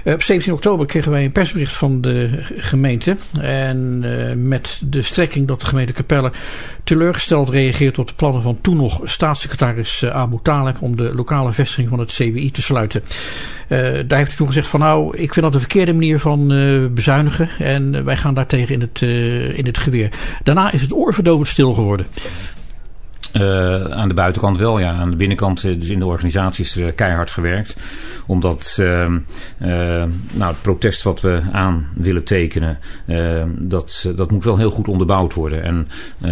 Op 17 oktober kregen wij een persbericht van de gemeente. En met de strekking dat de gemeente Capelle teleurgesteld reageert op de plannen van toen nog staatssecretaris Abu Taleb om de lokale vestiging van het CWI te sluiten. Daar heeft u toen gezegd van nou, ik vind dat de verkeerde manier van bezuinigen en wij gaan daartegen in het geweer. Daarna is het oorverdovend stil geworden. Aan de buitenkant wel, ja. Aan de binnenkant, dus in de organisatie, is er keihard gewerkt. Omdat het protest wat we aan willen tekenen, dat moet wel heel goed onderbouwd worden. En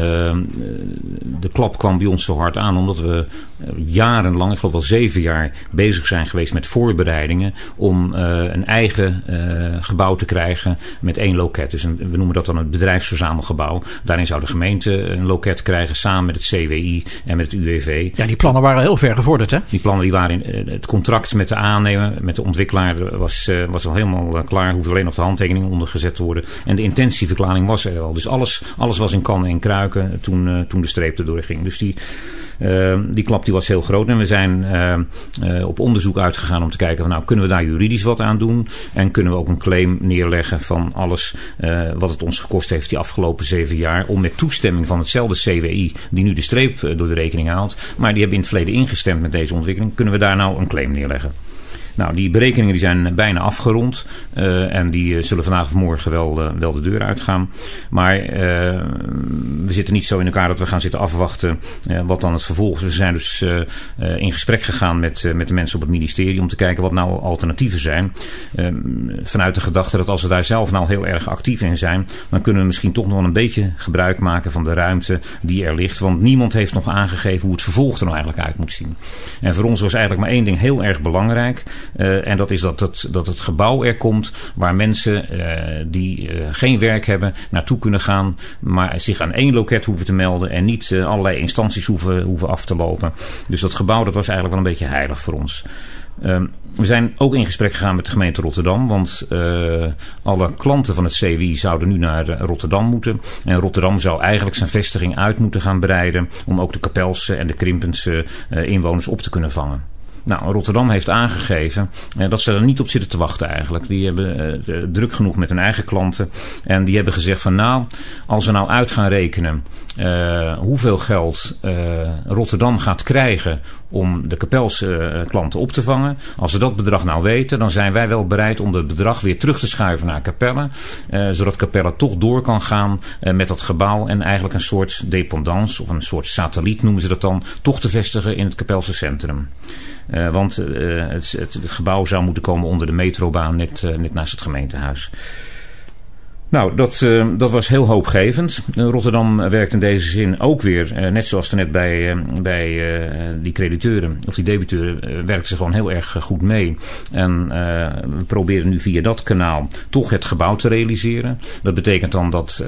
de klap kwam bij ons zo hard aan, omdat we jarenlang, ik geloof wel 7 jaar, bezig zijn geweest met voorbereidingen om een eigen gebouw te krijgen met 1 loket. Dus we noemen dat dan het bedrijfsverzamelgebouw. Daarin zou de gemeente een loket krijgen samen met het CWI en met het UWV. Ja, die plannen waren heel ver gevorderd, hè? Die plannen die waren in het contract met de aannemer, met de ontwikkelaar was al helemaal klaar. Hoefde alleen nog de handtekening onder gezet te worden. En de intentieverklaring was er al. Dus alles was in kannen en kruiken toen de streep erdoor ging. Dus die klap die was heel groot. En we zijn op onderzoek uitgegaan om te kijken van nou, kunnen we daar juridisch wat aan doen? En kunnen we ook een claim neerleggen van alles wat het ons gekost heeft die afgelopen 7 jaar. Om met toestemming van hetzelfde CWI, die nu de streep door de rekening haalt, maar die hebben in het verleden ingestemd met deze ontwikkeling. Kunnen we daar nou een claim neerleggen? Nou, die berekeningen die zijn bijna afgerond. En die zullen vandaag of morgen wel de deur uitgaan. Maar we zitten niet zo in elkaar dat we gaan zitten afwachten wat dan het vervolg is. We zijn dus in gesprek gegaan met de mensen op het ministerie om te kijken wat nou alternatieven zijn. Vanuit de gedachte dat als we daar zelf nou heel erg actief in zijn, dan kunnen we misschien toch nog wel een beetje gebruik maken van de ruimte die er ligt. Want niemand heeft nog aangegeven hoe het vervolg er nou eigenlijk uit moet zien. En voor ons was eigenlijk maar 1 ding heel erg belangrijk. En dat is dat het gebouw er komt waar mensen die geen werk hebben naartoe kunnen gaan, maar zich aan 1 loket hoeven te melden en niet allerlei instanties hoeven af te lopen. Dus dat gebouw dat was eigenlijk wel een beetje heilig voor ons. We zijn ook in gesprek gegaan met de gemeente Rotterdam, want alle klanten van het CWI zouden nu naar Rotterdam moeten. En Rotterdam zou eigenlijk zijn vestiging uit moeten gaan breiden om ook de Kapelse en de Krimpense inwoners op te kunnen vangen. Nou, Rotterdam heeft aangegeven dat ze er niet op zitten te wachten eigenlijk. Die hebben druk genoeg met hun eigen klanten. En die hebben gezegd van nou, als we nou uit gaan rekenen hoeveel geld Rotterdam gaat krijgen om de Kapelse klanten op te vangen. Als we dat bedrag nou weten, dan zijn wij wel bereid om dat bedrag weer terug te schuiven naar Capelle. Zodat Capelle toch door kan gaan met dat gebouw en eigenlijk een soort dependance of een soort satelliet noemen ze dat dan, toch te vestigen in het Kapelse centrum. Want het gebouw zou moeten komen onder de metrobaan net naast het gemeentehuis. Nou, dat was heel hoopgevend. Rotterdam werkt in deze zin ook weer, net zoals er net bij die crediteuren of die debiteuren, werken ze gewoon heel erg goed mee. En we proberen nu via dat kanaal toch het gebouw te realiseren. Dat betekent dan dat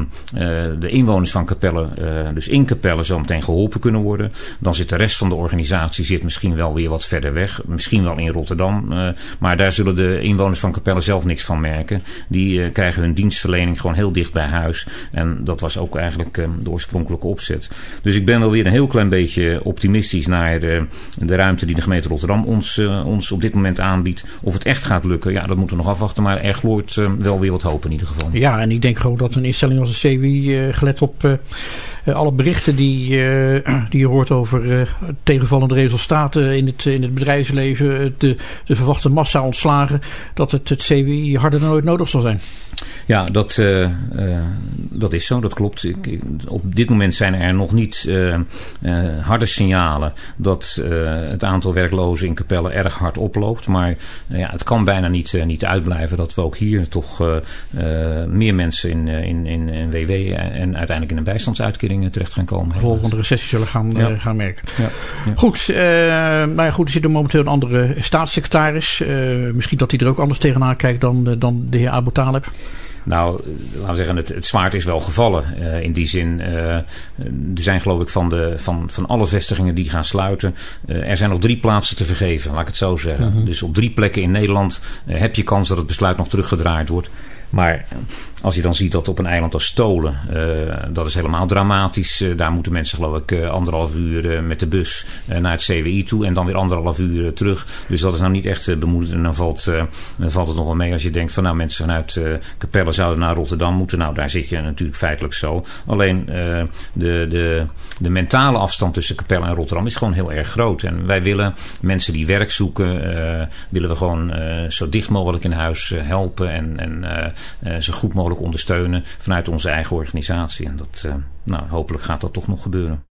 de inwoners van Capelle, dus in Capelle, zo meteen geholpen kunnen worden. Dan zit de rest van de organisatie misschien wel weer wat verder weg. Misschien wel in Rotterdam. Maar daar zullen de inwoners van Capelle zelf niks van merken. Die krijgen hun dienstverlening gewoon heel dicht bij huis. En dat was ook eigenlijk de oorspronkelijke opzet. Dus ik ben wel weer een heel klein beetje optimistisch naar de ruimte die de gemeente Rotterdam ons op dit moment aanbiedt. Of het echt gaat lukken, ja, dat moeten we nog afwachten. Maar er gloort wel weer wat hoop in ieder geval. Ja, en ik denk gewoon dat een instelling als de CWI, gelet op alle berichten die je hoort over tegenvallende resultaten in het bedrijfsleven, de verwachte massa ontslagen, dat het CWI harder dan ooit nodig zal zijn. Ja, dat is zo, dat klopt. Op dit moment zijn er nog niet harde signalen dat het aantal werklozen in Capelle erg hard oploopt. Maar het kan bijna niet uitblijven dat we ook hier toch meer mensen in WW en uiteindelijk in een bijstandsuitkering terecht gaan komen. Volgende recessie zullen gaan merken. Ja. Ja. Goed, er zit er momenteel een andere staatssecretaris. Misschien dat hij er ook anders tegenaan kijkt dan de heer Abu Taleb. Nou, laten we zeggen, het zwaard is wel gevallen. In die zin, er zijn geloof ik van alle vestigingen die gaan sluiten. Er zijn nog 3 plaatsen te vergeven, laat ik het zo zeggen. Uh-huh. Dus op 3 plekken in Nederland heb je kans dat het besluit nog teruggedraaid wordt. Maar als je dan ziet dat op een eiland als Stolen, dat is helemaal dramatisch. Daar moeten mensen geloof ik 1,5 uur met de bus naar het CWI toe en dan weer 1,5 uur terug. Dus dat is nou niet echt bemoedigend. En dan valt het nog wel mee als je denkt van nou, mensen vanuit Capelle zouden naar Rotterdam moeten. Nou, daar zit je natuurlijk feitelijk zo. Alleen de mentale afstand tussen Capelle en Rotterdam is gewoon heel erg groot. En wij willen mensen die werk zoeken, willen we gewoon zo dicht mogelijk in huis helpen en zo goed mogelijk ondersteunen vanuit onze eigen organisatie. En dat, hopelijk gaat dat toch nog gebeuren.